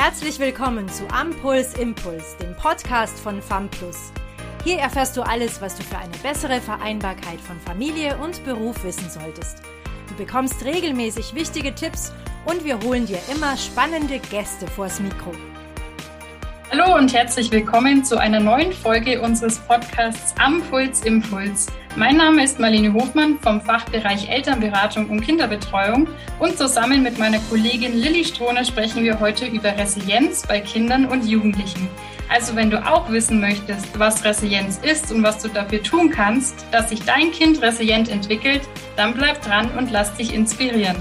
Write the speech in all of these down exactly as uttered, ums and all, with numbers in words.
Herzlich willkommen zu Ampuls Impuls, dem Podcast von FAMplus. Hier erfährst du alles, was du für eine bessere Vereinbarkeit von Familie und Beruf wissen solltest. Du bekommst regelmäßig wichtige Tipps und wir holen dir immer spannende Gäste vors Mikro. Hallo und herzlich willkommen zu einer neuen Folge unseres Podcasts Ampuls Impuls. Mein Name ist Marlene Hofmann vom Fachbereich Elternberatung und Kinderbetreuung und zusammen mit meiner Kollegin Lilly Strohner sprechen wir heute über Resilienz bei Kindern und Jugendlichen. Also wenn du auch wissen möchtest, was Resilienz ist und was du dafür tun kannst, dass sich dein Kind resilient entwickelt, dann bleib dran und lass dich inspirieren.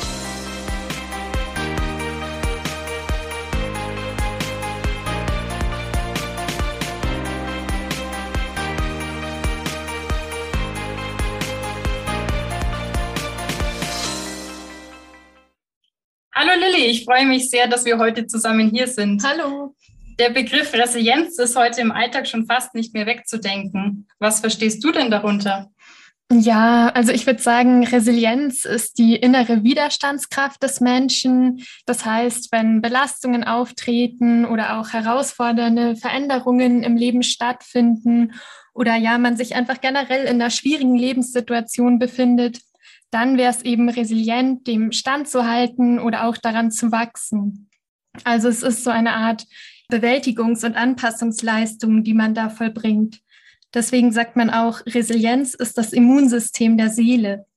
Hallo Lilly, ich freue mich sehr, dass wir heute zusammen hier sind. Hallo. Der Begriff Resilienz ist heute im Alltag schon fast nicht mehr wegzudenken. Was verstehst du denn darunter? Ja, also ich würde sagen, Resilienz ist die innere Widerstandskraft des Menschen. Das heißt, wenn Belastungen auftreten oder auch herausfordernde Veränderungen im Leben stattfinden oder ja, man sich einfach generell in einer schwierigen Lebenssituation befindet, dann wäre es eben resilient, dem standzuhalten oder auch daran zu wachsen. Also es ist so eine Art Bewältigungs- und Anpassungsleistung, die man da vollbringt. Deswegen sagt man auch, Resilienz ist das Immunsystem der Seele.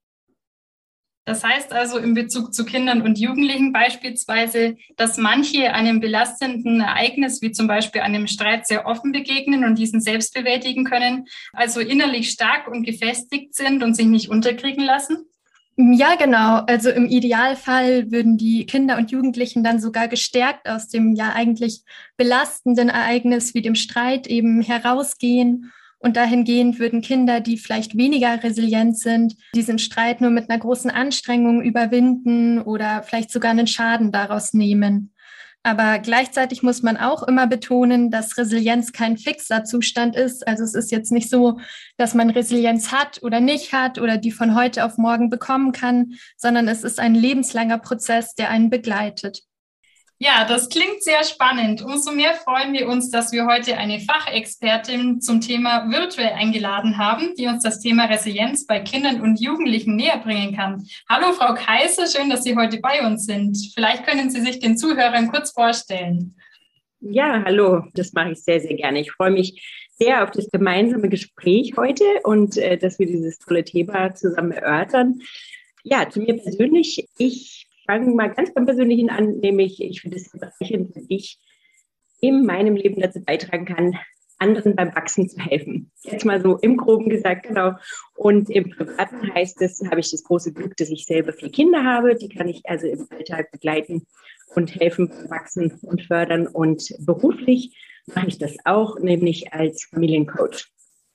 Das heißt also in Bezug zu Kindern und Jugendlichen beispielsweise, dass manche einem belastenden Ereignis, wie zum Beispiel einem Streit, sehr offen begegnen und diesen selbst bewältigen können, also innerlich stark und gefestigt sind und sich nicht unterkriegen lassen? Ja, genau. Also im Idealfall würden die Kinder und Jugendlichen dann sogar gestärkt aus dem ja eigentlich belastenden Ereignis wie dem Streit eben herausgehen. Und dahingehend würden Kinder, die vielleicht weniger resilient sind, diesen Streit nur mit einer großen Anstrengung überwinden oder vielleicht sogar einen Schaden daraus nehmen. Aber gleichzeitig muss man auch immer betonen, dass Resilienz kein fixer Zustand ist. Also es ist jetzt nicht so, dass man Resilienz hat oder nicht hat oder die von heute auf morgen bekommen kann, sondern es ist ein lebenslanger Prozess, der einen begleitet. Ja, das klingt sehr spannend. Umso mehr freuen wir uns, dass wir heute eine Fachexpertin zum Thema virtuell eingeladen haben, die uns das Thema Resilienz bei Kindern und Jugendlichen näher bringen kann. Hallo Frau Kaiser, schön, dass Sie heute bei uns sind. Vielleicht können Sie sich den Zuhörern kurz vorstellen. Ja, hallo, das mache ich sehr, sehr gerne. Ich freue mich sehr auf das gemeinsame Gespräch heute und äh, dass wir dieses tolle Thema zusammen erörtern. Ja, zu mir persönlich, ich fange mal ganz beim Persönlichen an, nämlich ich finde es bereichernd, wenn ich in meinem Leben dazu beitragen kann, anderen beim Wachsen zu helfen. Jetzt mal so im Groben gesagt, genau. Und im Privaten heißt es, habe ich das große Glück, dass ich selber vier Kinder habe. Die kann ich also im Alltag begleiten und helfen, wachsen und fördern. Und beruflich mache ich das auch, nämlich als Familiencoach.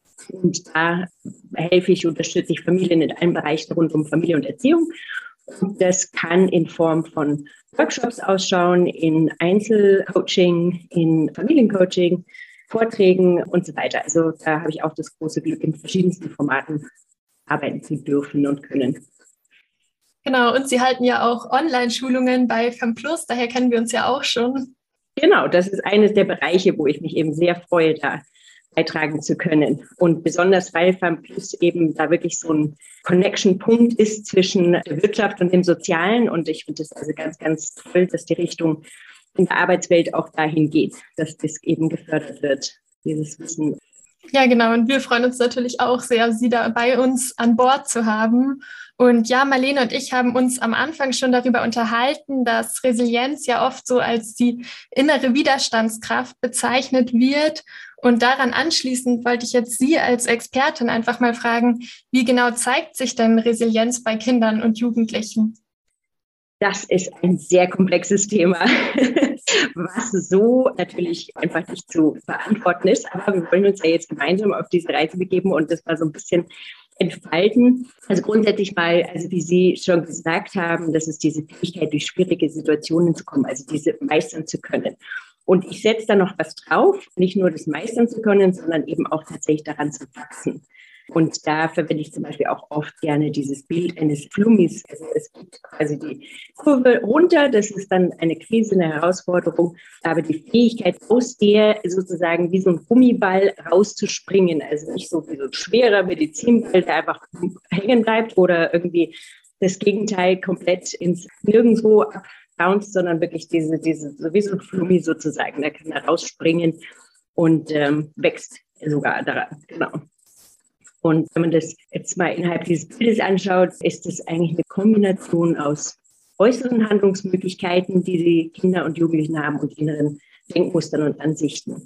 Und da helfe ich, unterstütze ich Familien in allen Bereichen rund um Familie und Erziehung. Und das kann in Form von Workshops ausschauen, in Einzelcoaching, in Familiencoaching, Vorträgen und so weiter. Also da habe ich auch das große Glück, in verschiedensten Formaten arbeiten zu dürfen und können. Genau, und Sie halten ja auch Online-Schulungen bei FAMplus, daher kennen wir uns ja auch schon. Genau, das ist eines der Bereiche, wo ich mich eben sehr freue, da beitragen zu können. Und besonders, weil FAMplus eben da wirklich so ein Connection-Punkt ist zwischen der Wirtschaft und dem Sozialen. Und ich finde es also ganz, ganz toll, dass die Richtung in der Arbeitswelt auch dahin geht, dass das eben gefördert wird, dieses Wissen. Ja, genau. Und wir freuen uns natürlich auch sehr, Sie da bei uns an Bord zu haben. Und ja, Marlene und ich haben uns am Anfang schon darüber unterhalten, dass Resilienz ja oft so als die innere Widerstandskraft bezeichnet wird. Und daran anschließend wollte ich jetzt Sie als Expertin einfach mal fragen, wie genau zeigt sich denn Resilienz bei Kindern und Jugendlichen? Das ist ein sehr komplexes Thema, was so natürlich einfach nicht zu beantworten ist. Aber wir wollen uns ja jetzt gemeinsam auf diese Reise begeben und das mal so ein bisschen entfalten. Also grundsätzlich mal, also wie Sie schon gesagt haben, das ist diese Fähigkeit, durch schwierige Situationen zu kommen, also diese meistern zu können. Und ich setze da noch was drauf, nicht nur das meistern zu können, sondern eben auch tatsächlich daran zu wachsen. Und da verwende ich zum Beispiel auch oft gerne dieses Bild eines Flummis. Also es gibt quasi die Kurve runter, das ist dann eine Krise, eine Herausforderung, aber die Fähigkeit, aus der sozusagen wie so ein Gummiball rauszuspringen, also nicht so wie so ein schwerer Medizinball, der einfach hängen bleibt oder irgendwie das Gegenteil komplett ins Nirgendwo bounced, sondern wirklich diese, diese, so wie so ein Flummi sozusagen, der kann da rausspringen und ähm, wächst sogar daran, genau. Und wenn man das jetzt mal innerhalb dieses Bildes anschaut, ist das eigentlich eine Kombination aus äußeren Handlungsmöglichkeiten, die die Kinder und Jugendlichen haben, und inneren Denkmustern und Ansichten.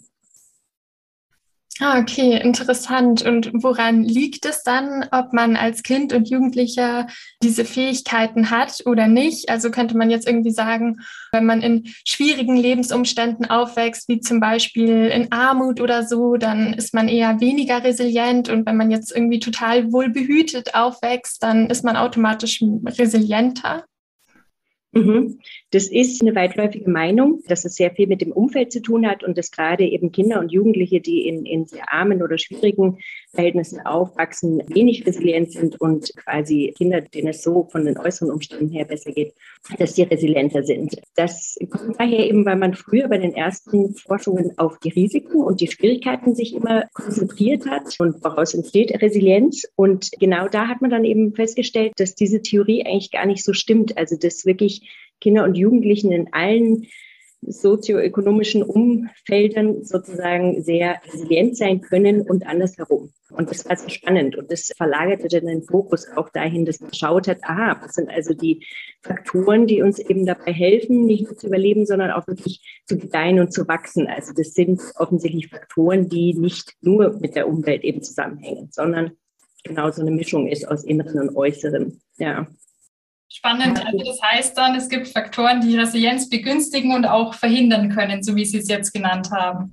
Ah, okay, interessant. Und woran liegt es dann, ob man als Kind und Jugendlicher diese Fähigkeiten hat oder nicht? Also könnte man jetzt irgendwie sagen, wenn man in schwierigen Lebensumständen aufwächst, wie zum Beispiel in Armut oder so, dann ist man eher weniger resilient. Und wenn man jetzt irgendwie total wohlbehütet aufwächst, dann ist man automatisch resilienter. Mhm. Das ist eine weitläufige Meinung, dass es sehr viel mit dem Umfeld zu tun hat und dass gerade eben Kinder und Jugendliche, die in, in sehr armen oder schwierigen Verhältnissen aufwachsen, wenig resilient sind, und quasi Kinder, denen es so von den äußeren Umständen her besser geht, dass die resilienter sind. Das kommt daher eben, weil man früher bei den ersten Forschungen auf die Risiken und die Schwierigkeiten sich immer konzentriert hat, und daraus entsteht Resilienz. Und genau da hat man dann eben festgestellt, dass diese Theorie eigentlich gar nicht so stimmt. Also dass wirklich Kinder und Jugendlichen in allen sozioökonomischen Umfeldern sozusagen sehr resilient sein können und andersherum. Und das war sehr spannend. Und das verlagerte dann den Fokus auch dahin, dass man geschaut hat, aha, was sind also die Faktoren, die uns eben dabei helfen, nicht nur zu überleben, sondern auch wirklich zu gedeihen und zu wachsen. Also das sind offensichtlich Faktoren, die nicht nur mit der Umwelt eben zusammenhängen, sondern genau so eine Mischung ist aus Inneren und Äußeren. Ja. Spannend. Also das heißt dann, es gibt Faktoren, die Resilienz begünstigen und auch verhindern können, so wie Sie es jetzt genannt haben.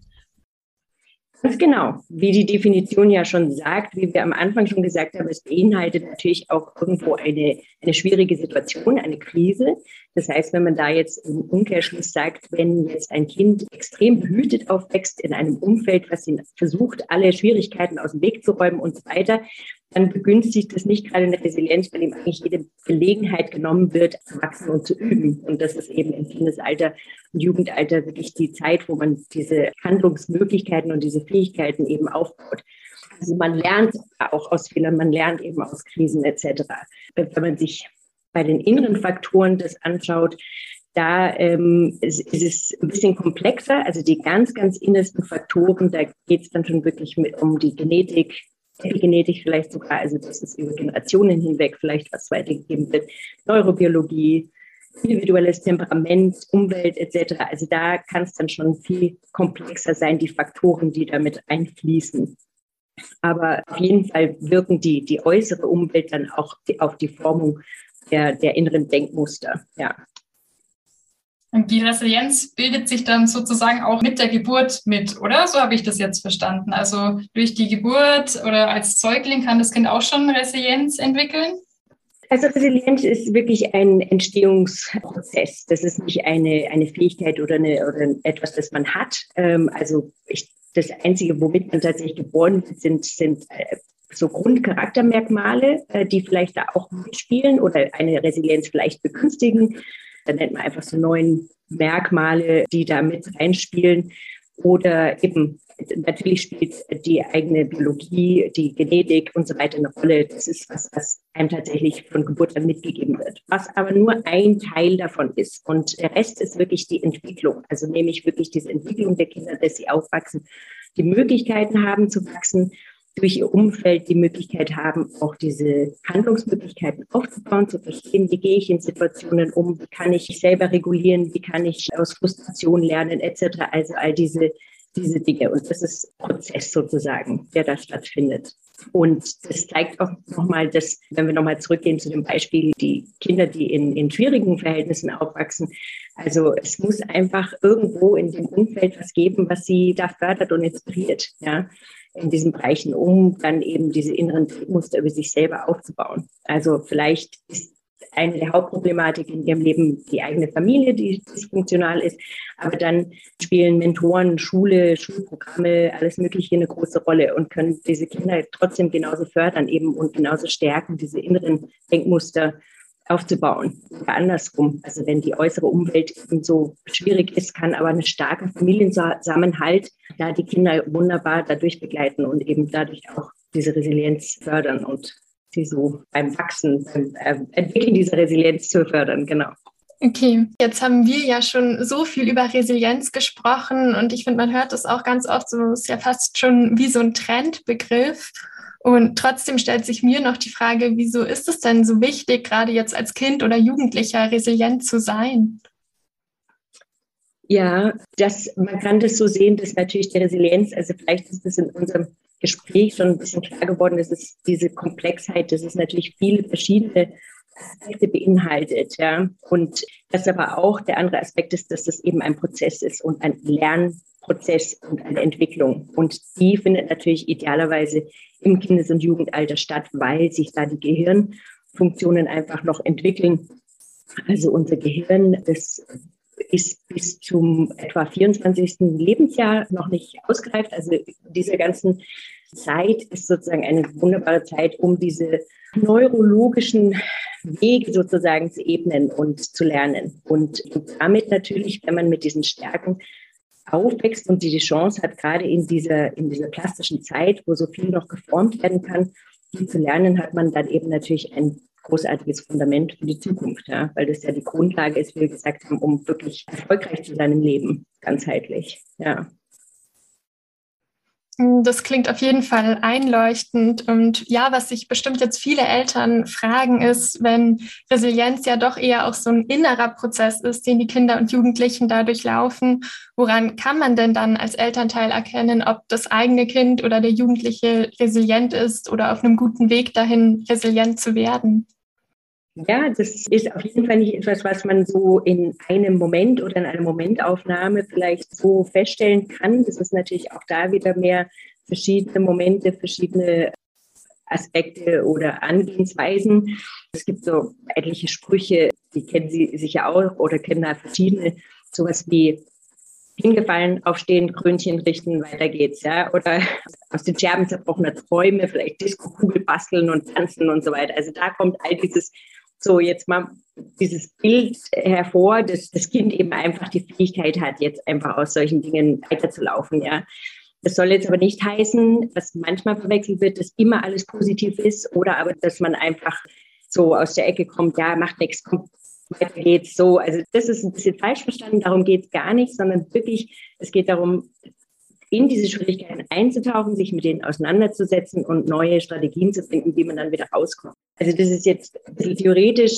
Ganz genau, wie die Definition ja schon sagt, wie wir am Anfang schon gesagt haben, es beinhaltet natürlich auch irgendwo eine, eine schwierige Situation, eine Krise. Das heißt, wenn man da jetzt im Umkehrschluss sagt, wenn jetzt ein Kind extrem behütet aufwächst in einem Umfeld, was ihn versucht, alle Schwierigkeiten aus dem Weg zu räumen und so weiter, dann begünstigt das nicht gerade eine Resilienz, weil ihm eigentlich jede Gelegenheit genommen wird, zu wachsen und zu üben. Und das ist eben im Kindesalter und Jugendalter wirklich die Zeit, wo man diese Handlungsmöglichkeiten und diese Fähigkeiten eben aufbaut. Also man lernt auch aus Fehlern, man lernt eben aus Krisen et cetera. Wenn man sich bei den inneren Faktoren das anschaut, da ähm, ist, ist es ein bisschen komplexer. Also die ganz, ganz innersten Faktoren, da geht es dann schon wirklich mit um die Genetik, Epigenetik vielleicht sogar, also dass es über Generationen hinweg vielleicht was weitergegeben wird, Neurobiologie, individuelles Temperament, Umwelt et cetera. Also da kann es dann schon viel komplexer sein, die Faktoren, die damit einfließen. Aber auf jeden Fall wirken die, die äußere Umwelt dann auch die, auf die Formung der, der inneren Denkmuster, ja. Und die Resilienz bildet sich dann sozusagen auch mit der Geburt mit, oder? So habe ich das jetzt verstanden. Also durch die Geburt oder als Säugling kann das Kind auch schon Resilienz entwickeln? Also Resilienz ist wirklich ein Entstehungsprozess. Das ist nicht eine, eine Fähigkeit oder, eine, oder etwas, das man hat. Also ich, das Einzige, womit man tatsächlich geboren wird, sind, sind so Grundcharaktermerkmale, die vielleicht da auch mitspielen oder eine Resilienz vielleicht begünstigen. Dann nennt man einfach so neun Merkmale, die da mit reinspielen. Oder eben, natürlich spielt die eigene Biologie, die Genetik und so weiter eine Rolle. Das ist was, was einem tatsächlich von Geburt an mitgegeben wird. Was aber nur ein Teil davon ist. Und der Rest ist wirklich die Entwicklung. Also nämlich wirklich diese Entwicklung der Kinder, dass sie aufwachsen, die Möglichkeiten haben zu wachsen, durch ihr Umfeld die Möglichkeit haben, auch diese Handlungsmöglichkeiten aufzubauen, zu verstehen, wie gehe ich in Situationen um, wie kann ich mich selber regulieren, wie kann ich aus Frustration lernen, et cetera. Also all diese, diese Dinge. Und das ist ein Prozess sozusagen, der da stattfindet. Und das zeigt auch nochmal, dass, wenn wir nochmal zurückgehen zu dem Beispiel, die Kinder, die in, in schwierigen Verhältnissen aufwachsen, also es muss einfach irgendwo in dem Umfeld was geben, was sie da fördert und inspiriert, ja, in diesen Bereichen, um dann eben diese inneren Muster über sich selber aufzubauen. Also vielleicht ist eine der Hauptproblematiken in ihrem Leben die eigene Familie, die dysfunktional ist. Aber dann spielen Mentoren, Schule, Schulprogramme, alles Mögliche eine große Rolle und können diese Kinder trotzdem genauso fördern eben und genauso stärken, diese inneren Denkmuster aufzubauen. Oder andersrum. Also wenn die äußere Umwelt so schwierig ist, kann aber ein starker Familienzusammenhalt da die Kinder wunderbar dadurch begleiten und eben dadurch auch diese Resilienz fördern und sie so beim Wachsen, beim äh, Entwickeln dieser Resilienz zu fördern, genau. Okay, jetzt haben wir ja schon so viel über Resilienz gesprochen und ich finde, man hört das auch ganz oft so, es ist ja fast schon wie so ein Trendbegriff. Und trotzdem stellt sich mir noch die Frage, wieso ist es denn so wichtig, gerade jetzt als Kind oder Jugendlicher resilient zu sein? Ja, das, man kann das so sehen, dass natürlich die Resilienz, also vielleicht ist das in unserem Gespräch schon ein bisschen klar geworden, dass es diese Komplexheit, dass es natürlich viele verschiedene Aspekte beinhaltet. Ja. Und dass aber auch der andere Aspekt ist, dass das eben ein Prozess ist und ein Lernprozess und eine Entwicklung. Und die findet natürlich idealerweise im Kindes- und Jugendalter statt, weil sich da die Gehirnfunktionen einfach noch entwickeln. Also unser Gehirn, das ist bis zum etwa vierundzwanzigsten Lebensjahr noch nicht ausgereift. Also diese ganzen Zeit ist sozusagen eine wunderbare Zeit, um diese neurologischen Wege sozusagen zu ebnen und zu lernen. Und damit natürlich, wenn man mit diesen Stärken aufwächst und die die Chance hat, gerade in dieser, in dieser plastischen Zeit, wo so viel noch geformt werden kann, die zu lernen, hat man dann eben natürlich ein großartiges Fundament für die Zukunft, ja, weil das ja die Grundlage ist, wie wir gesagt haben, um wirklich erfolgreich zu sein im Leben, ganzheitlich, ja. Das klingt auf jeden Fall einleuchtend. Und ja, was sich bestimmt jetzt viele Eltern fragen, ist, wenn Resilienz ja doch eher auch so ein innerer Prozess ist, den die Kinder und Jugendlichen dadurch laufen, woran kann man denn dann als Elternteil erkennen, ob das eigene Kind oder der Jugendliche resilient ist oder auf einem guten Weg dahin, resilient zu werden? Ja, das ist auf jeden Fall nicht etwas, was man so in einem Moment oder in einer Momentaufnahme vielleicht so feststellen kann. Das ist natürlich auch da wieder mehr verschiedene Momente, verschiedene Aspekte oder Angehensweisen. Es gibt so etliche Sprüche, die kennen Sie sicher auch oder kennen da verschiedene, sowas wie hingefallen, aufstehen, Krönchen richten, weiter geht's, ja, oder aus den Scherben zerbrochener Träume, vielleicht Disco-Kugel basteln und tanzen und so weiter. Also da kommt all dieses so jetzt mal dieses Bild hervor, dass das Kind eben einfach die Fähigkeit hat, jetzt einfach aus solchen Dingen weiterzulaufen, ja. Das soll jetzt aber nicht heißen, dass manchmal verwechselt wird, dass immer alles positiv ist oder aber, dass man einfach so aus der Ecke kommt, ja, macht nichts, kommt, weiter geht's so. Also das ist ein bisschen falsch verstanden, darum geht es gar nicht, sondern wirklich, es geht darum, in diese Schwierigkeiten einzutauchen, sich mit denen auseinanderzusetzen und neue Strategien zu finden, wie man dann wieder rauskommt. Also das ist jetzt ein bisschen theoretisch.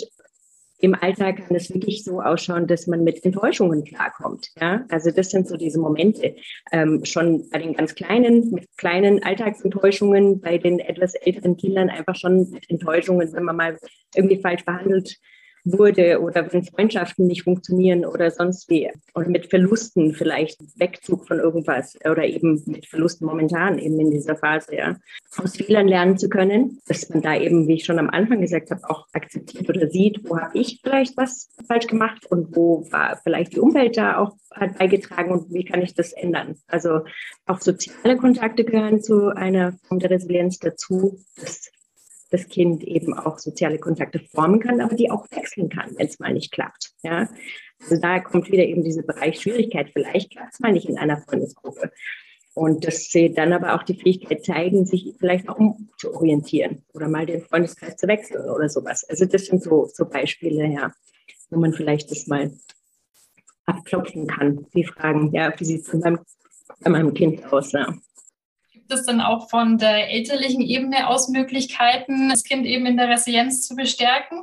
Im Alltag kann es wirklich so ausschauen, dass man mit Enttäuschungen klarkommt. Ja? Also das sind so diese Momente. Ähm, schon bei den ganz Kleinen, mit kleinen Alltagsenttäuschungen, bei den etwas älteren Kindern einfach schon mit Enttäuschungen, wenn man mal irgendwie falsch behandelt wurde oder wenn Freundschaften nicht funktionieren oder sonst wie. Und mit Verlusten vielleicht, Wegzug von irgendwas oder eben mit Verlusten momentan eben in dieser Phase, ja. Aus Fehlern lernen zu können, dass man da eben, wie ich schon am Anfang gesagt habe, auch akzeptiert oder sieht, wo habe ich vielleicht was falsch gemacht und wo war vielleicht die Umwelt da auch hat beigetragen und wie kann ich das ändern. Also auch soziale Kontakte gehören zu einer Form der Resilienz dazu, dass das Kind eben auch soziale Kontakte formen kann, aber die auch wechseln kann, wenn es mal nicht klappt. Ja? Also da kommt wieder eben dieser Bereich Schwierigkeit. Vielleicht klappt es mal nicht in einer Freundesgruppe. Und dass sie dann aber auch die Fähigkeit zeigen, sich vielleicht auch umzuorientieren oder mal den Freundeskreis zu wechseln oder sowas. Also das sind so, so Beispiele, ja, wo man vielleicht das mal abklopfen kann. Die fragen, ja, wie sieht es bei meinem, bei meinem Kind aus? Ja. Gibt es dann auch von der elterlichen Ebene aus Möglichkeiten, das Kind eben in der Resilienz zu bestärken?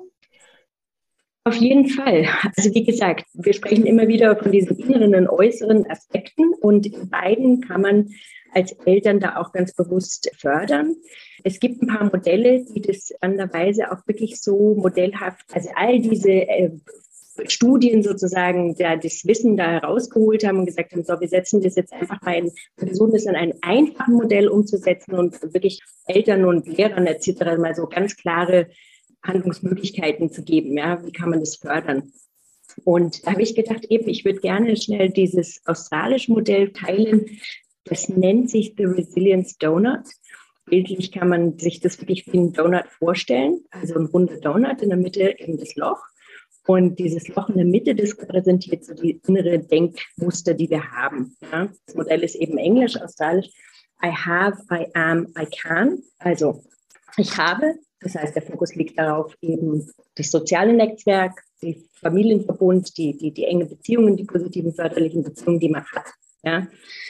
Auf jeden Fall. Also wie gesagt, wir sprechen immer wieder von diesen inneren und äußeren Aspekten und in beiden kann man als Eltern da auch ganz bewusst fördern. Es gibt ein paar Modelle, die das andererweise auch wirklich so modellhaft, also all diese äh, Studien sozusagen, der das Wissen da herausgeholt haben und gesagt haben, so, wir setzen das jetzt einfach bei einem, versuchen das in einem einfachen Modell umzusetzen und wirklich Eltern und Lehrern et cetera mal so ganz klare Handlungsmöglichkeiten zu geben. Ja? Wie kann man das fördern? Und da habe ich gedacht, eben, ich würde gerne schnell dieses australische Modell teilen. Das nennt sich The Resilience Donut. Bildlich kann man sich das wirklich wie ein Donut vorstellen. Also ein runder Donut, in der Mitte eben das Loch. Und dieses Loch in der Mitte, das repräsentiert so die innere Denkmuster, die wir haben. Ja? Das Modell ist eben englisch, australisch. I have, I am, I can. Also ich habe, das heißt, der Fokus liegt darauf, eben das soziale Netzwerk, die Familienverbund, die, die, die enge Beziehungen, die positiven förderlichen Beziehungen, die man hat. Ja?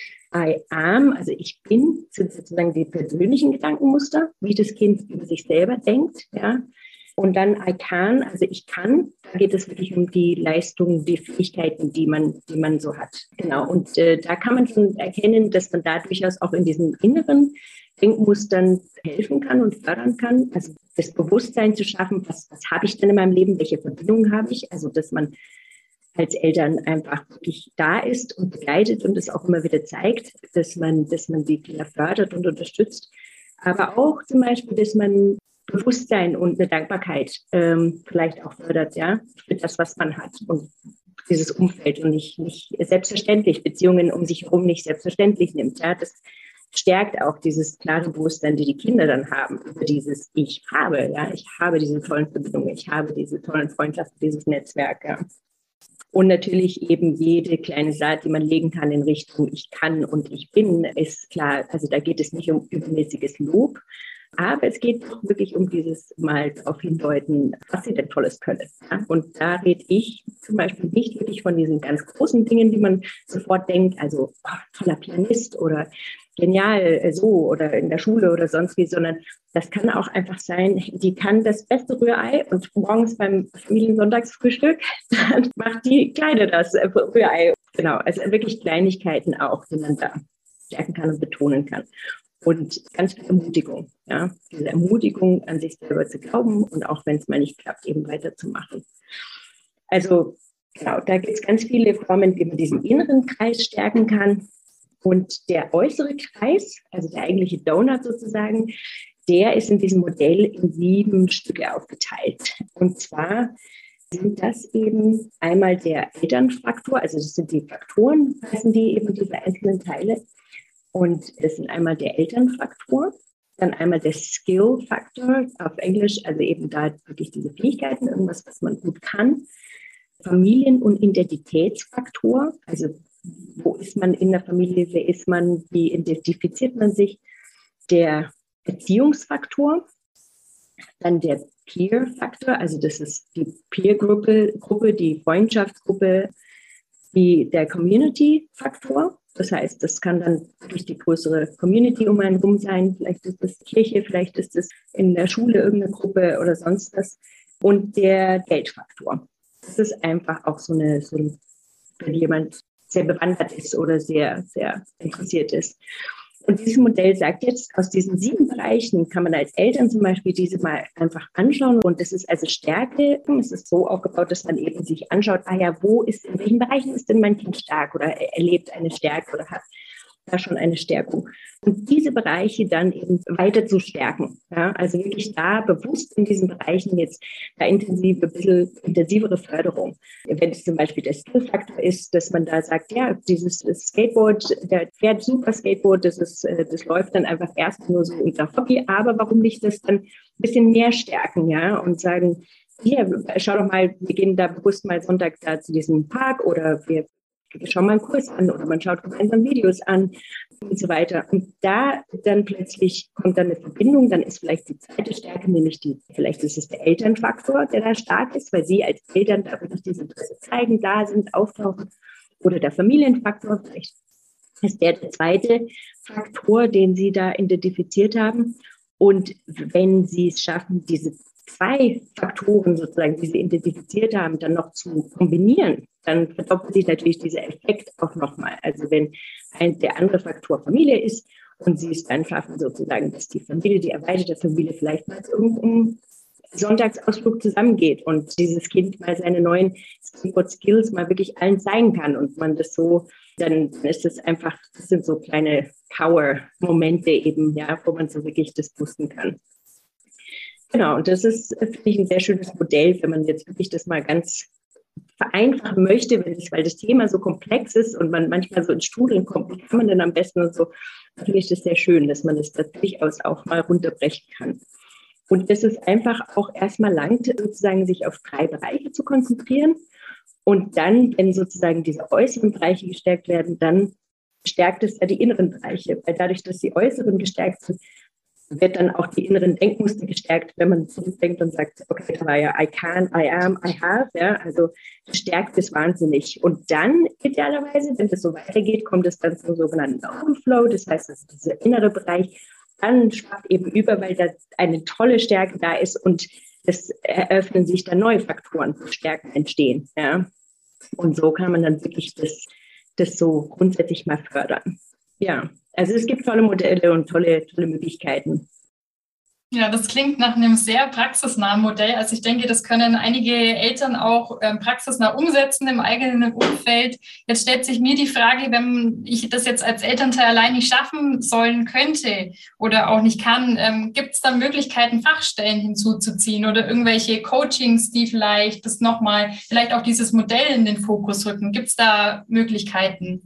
I am, also ich bin, sind sozusagen die persönlichen Gedankenmuster, wie das Kind über sich selber denkt. Ja? Und dann I can, also ich kann, da geht es wirklich um die Leistungen, die Fähigkeiten, die man, die man so hat. Genau, und äh, da kann man schon erkennen, dass man da durchaus auch in diesen inneren Denkmustern helfen kann und fördern kann. Also das Bewusstsein zu schaffen, was, was habe ich denn in meinem Leben, welche Verbindungen habe ich? Also dass man als Eltern einfach wirklich da ist und begleitet und es auch immer wieder zeigt, dass man, dass man die Kinder fördert und unterstützt. Aber auch zum Beispiel, dass man Bewusstsein und eine Dankbarkeit ähm, vielleicht auch fördert, ja, für das, was man hat und dieses Umfeld und nicht, nicht selbstverständlich, Beziehungen um sich herum nicht selbstverständlich nimmt. Ja, das stärkt auch dieses klare Bewusstsein, die die Kinder dann haben über dieses Ich habe, ja, ich habe diese tollen Verbindungen, ich habe diese tollen Freundschaften, dieses Netzwerk, ja. Und natürlich eben jede kleine Saat, die man legen kann in Richtung Ich kann und ich bin, ist klar, also da geht es nicht um übermäßiges Lob, aber es geht doch wirklich um dieses Mal darauf hindeuten, was sie denn Tolles können. Ja? Und da rede ich zum Beispiel nicht wirklich von diesen ganz großen Dingen, die man sofort denkt, also oh, toller Pianist oder genial so oder in der Schule oder sonst wie, sondern das kann auch einfach sein, die kann das beste Rührei und morgens beim Familiensonntagsfrühstück, dann macht die Kleine das Rührei. Genau, also wirklich Kleinigkeiten auch, die man da stärken kann und betonen kann. Und ganz viel Ermutigung, ja, diese Ermutigung an sich selber zu glauben und auch wenn es mal nicht klappt, eben weiterzumachen. Also genau, da gibt es ganz viele Formen, wie man diesen inneren Kreis stärken kann. Und der äußere Kreis, also der eigentliche Donut sozusagen, der ist in diesem Modell in sieben Stücke aufgeteilt. Und zwar sind das eben einmal der Elternfaktor, also das sind die Faktoren, heißen die eben diese einzelnen Teile. Und das sind einmal der Elternfaktor, dann einmal der Skill-Faktor auf Englisch, also eben da wirklich diese Fähigkeiten, irgendwas, was man gut kann. Familien- und Identitätsfaktor, also wo ist man in der Familie, wer ist man, wie identifiziert man sich. Der Erziehungsfaktor, dann der Peer-Faktor, also das ist die Peer-Gruppe, Gruppe, die Freundschaftsgruppe, die, der Community-Faktor. Das heißt, das kann dann wirklich die größere Community um einen rum sein. Vielleicht ist es Kirche, vielleicht ist es in der Schule irgendeine Gruppe oder sonst was. Und der Geldfaktor. Das ist einfach auch so eine, so ein, wenn jemand sehr bewandert ist oder sehr, sehr interessiert ist. Und dieses Modell sagt jetzt, aus diesen sieben Bereichen kann man als Eltern zum Beispiel diese mal einfach anschauen. Und das ist also Stärke. Es ist so aufgebaut, dass man eben sich anschaut, ah ja, wo ist, in welchen Bereichen ist denn mein Kind stark oder erlebt eine Stärke oder hat da schon eine Stärkung. Und diese Bereiche dann eben weiter zu stärken. Ja, also wirklich da bewusst in diesen Bereichen jetzt da intensive, ein bisschen intensivere Förderung. Wenn es zum Beispiel der Skill-Faktor ist, dass man da sagt, ja, dieses Skateboard, der fährt super Skateboard, das ist, das läuft dann einfach erst nur so unter Hobby, aber warum nicht das dann ein bisschen mehr stärken, ja, und sagen, hier, schau doch mal, wir gehen da bewusst mal Sonntag da zu diesem Park oder wir schauen mal einen Kurs an oder man schaut gemeinsam Videos an und so weiter. Und da dann plötzlich kommt dann eine Verbindung, dann ist vielleicht die zweite Stärke, nämlich die, vielleicht ist es der Elternfaktor, der da stark ist, weil sie als Eltern da wirklich dieses Interesse zeigen, da sind, auftauchen. Oder der Familienfaktor, vielleicht ist der der zweite Faktor, den sie da identifiziert haben. Und wenn sie es schaffen, diese zwei Faktoren sozusagen, die sie identifiziert haben, dann noch zu kombinieren, dann verdoppelt sich natürlich dieser Effekt auch nochmal. Also wenn ein, der andere Faktor Familie ist und sie es dann schaffen sozusagen, dass die Familie, die erweiterte Familie vielleicht mal zu irgendeinem Sonntagsausflug zusammengeht und dieses Kind mal seine neuen Skateboard-Skills mal wirklich allen zeigen kann und man das so, dann ist das einfach, das sind so kleine Power-Momente eben, ja, wo man so wirklich das boosten kann. Genau, und das ist, finde ich, ein sehr schönes Modell, wenn man jetzt wirklich das mal ganz vereinfachen möchte, wenn es, weil das Thema so komplex ist und man manchmal so ins Strudeln kommt, wie kann man denn am besten und so, finde ich das sehr schön, dass man das durchaus auch mal runterbrechen kann. Und dass es einfach auch erstmal langt, sozusagen sich auf drei Bereiche zu konzentrieren. Und dann, wenn sozusagen diese äußeren Bereiche gestärkt werden, dann stärkt es ja die inneren Bereiche. Weil dadurch, dass die äußeren gestärkt sind, wird dann auch die inneren Denkmuster gestärkt, wenn man zurückdenkt und sagt, okay, da war ja I can, I am, I have, ja, also stärkt es wahnsinnig. Und dann idealerweise, wenn das so weitergeht, kommt es dann zum sogenannten Overflow, das heißt, das ist dieser innere Bereich, dann schwappt eben über, weil da eine tolle Stärke da ist und es eröffnen sich dann neue Faktoren, wo Stärken entstehen, ja. Und so kann man dann wirklich das, das so grundsätzlich mal fördern. Ja, also es gibt tolle Modelle und tolle, tolle Möglichkeiten. Ja, das klingt nach einem sehr praxisnahen Modell. Also ich denke, das können einige Eltern auch ähm, praxisnah umsetzen im eigenen Umfeld. Jetzt stellt sich mir die Frage, wenn ich das jetzt als Elternteil allein nicht schaffen sollen könnte oder auch nicht kann, ähm, gibt es da Möglichkeiten, Fachstellen hinzuzuziehen oder irgendwelche Coachings, die vielleicht das nochmal, vielleicht auch dieses Modell in den Fokus rücken? Gibt es da Möglichkeiten?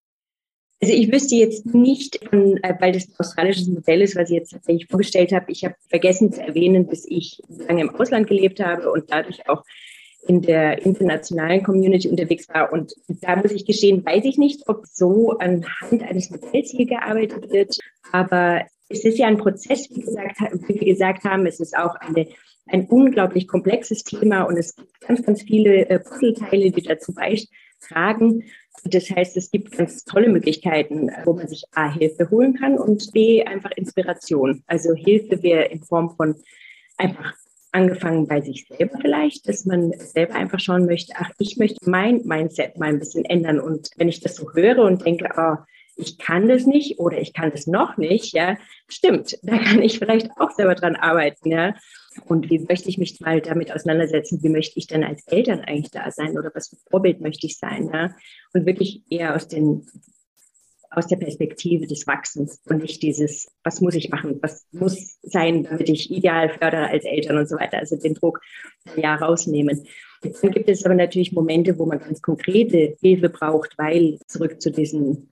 Also ich wüsste jetzt nicht, weil das ein australisches Modell ist, was ich jetzt tatsächlich vorgestellt habe. Ich habe vergessen zu erwähnen, dass ich lange im Ausland gelebt habe und dadurch auch in der internationalen Community unterwegs war. Und da muss ich gestehen, weiß ich nicht, ob so anhand eines Modells hier gearbeitet wird. Aber es ist ja ein Prozess, wie, gesagt, wie wir gesagt haben. Es ist auch eine, ein unglaublich komplexes Thema und es gibt ganz, ganz viele äh, Puzzleteile, die dazu beitragen. Das heißt, es gibt ganz tolle Möglichkeiten, wo man sich A, Hilfe holen kann und B, einfach Inspiration. Also Hilfe wäre in Form von einfach angefangen bei sich selber vielleicht, dass man selber einfach schauen möchte, ach, ich möchte mein Mindset mal ein bisschen ändern. Und wenn ich das so höre und denke, oh, ich kann das nicht oder ich kann das noch nicht, ja, stimmt, da kann ich vielleicht auch selber dran arbeiten, ja. Und wie möchte ich mich mal damit auseinandersetzen? Wie möchte ich denn als Eltern eigentlich da sein? Oder was für Vorbild möchte ich sein? Ja? Und wirklich eher aus, den, aus der Perspektive des Wachsens und nicht dieses, was muss ich machen? Was muss sein, damit ich ideal fördere als Eltern und so weiter? Also den Druck ja rausnehmen. Dann gibt es aber natürlich Momente, wo man ganz konkrete Hilfe braucht, weil zurück zu diesen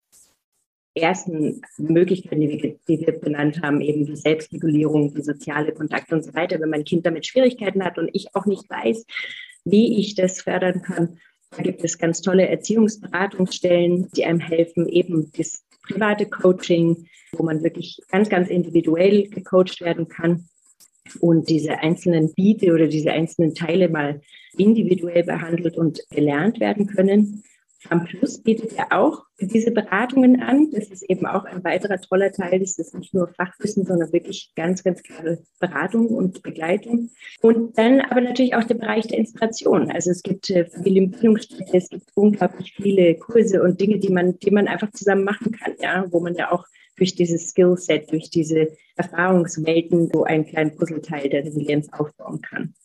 ersten Möglichkeiten, die wir, die wir benannt haben, eben die Selbstregulierung, die soziale Kontakte und so weiter. Wenn mein Kind damit Schwierigkeiten hat und ich auch nicht weiß, wie ich das fördern kann, da gibt es ganz tolle Erziehungsberatungsstellen, die einem helfen, eben das private Coaching, wo man wirklich ganz, ganz individuell gecoacht werden kann und diese einzelnen Gebiete oder diese einzelnen Teile mal individuell behandelt und gelernt werden können. FAMPlus bietet ja auch diese Beratungen an. Das ist eben auch ein weiterer toller Teil. Das ist nicht nur Fachwissen, sondern wirklich ganz, ganz klare Beratung und Begleitung. Und dann aber natürlich auch der Bereich der Inspiration. Also es gibt äh, Familienbildungsstätte, es gibt unglaublich viele Kurse und Dinge, die man, die man einfach zusammen machen kann, ja, wo man ja auch durch dieses Skillset, durch diese Erfahrungswelten so einen kleinen Puzzleteil der Resilienz aufbauen kann.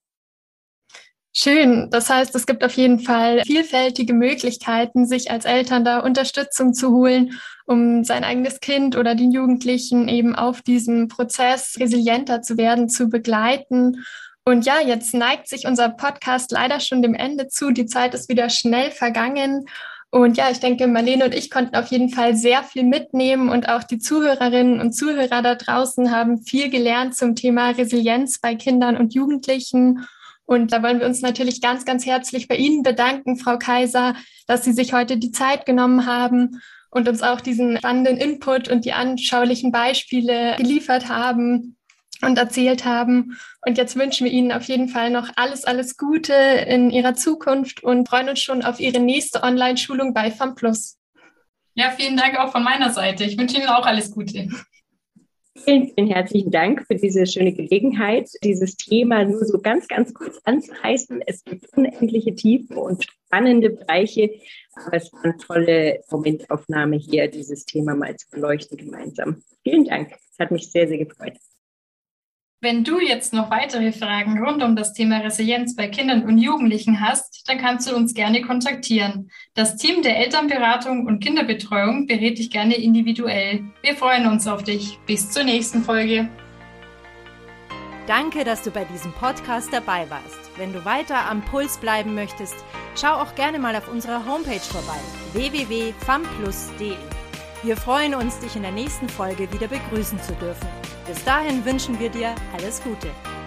Schön. Das heißt, es gibt auf jeden Fall vielfältige Möglichkeiten, sich als Eltern da Unterstützung zu holen, um sein eigenes Kind oder den Jugendlichen eben auf diesem Prozess resilienter zu werden, zu begleiten. Und ja, jetzt neigt sich unser Podcast leider schon dem Ende zu. Die Zeit ist wieder schnell vergangen. Und ja, ich denke, Marlene und ich konnten auf jeden Fall sehr viel mitnehmen und auch die Zuhörerinnen und Zuhörer da draußen haben viel gelernt zum Thema Resilienz bei Kindern und Jugendlichen. Und da wollen wir uns natürlich ganz, ganz herzlich bei Ihnen bedanken, Frau Kaiser, dass Sie sich heute die Zeit genommen haben und uns auch diesen spannenden Input und die anschaulichen Beispiele geliefert haben und erzählt haben. Und jetzt wünschen wir Ihnen auf jeden Fall noch alles, alles Gute in Ihrer Zukunft und freuen uns schon auf Ihre nächste Online-Schulung bei FAMPlus. Ja, vielen Dank auch von meiner Seite. Ich wünsche Ihnen auch alles Gute. Vielen, vielen herzlichen Dank für diese schöne Gelegenheit, dieses Thema nur so ganz, ganz kurz anzureißen. Es gibt unendliche Tiefen und spannende Bereiche, aber es war eine tolle Momentaufnahme hier, dieses Thema mal zu beleuchten gemeinsam. Vielen Dank, es hat mich sehr, sehr gefreut. Wenn du jetzt noch weitere Fragen rund um das Thema Resilienz bei Kindern und Jugendlichen hast, dann kannst du uns gerne kontaktieren. Das Team der Elternberatung und Kinderbetreuung berät dich gerne individuell. Wir freuen uns auf dich. Bis zur nächsten Folge. Danke, dass du bei diesem Podcast dabei warst. Wenn du weiter am Puls bleiben möchtest, schau auch gerne mal auf unserer Homepage vorbei, w w w punkt famplus punkt d e. Wir freuen uns, dich in der nächsten Folge wieder begrüßen zu dürfen. Bis dahin wünschen wir dir alles Gute.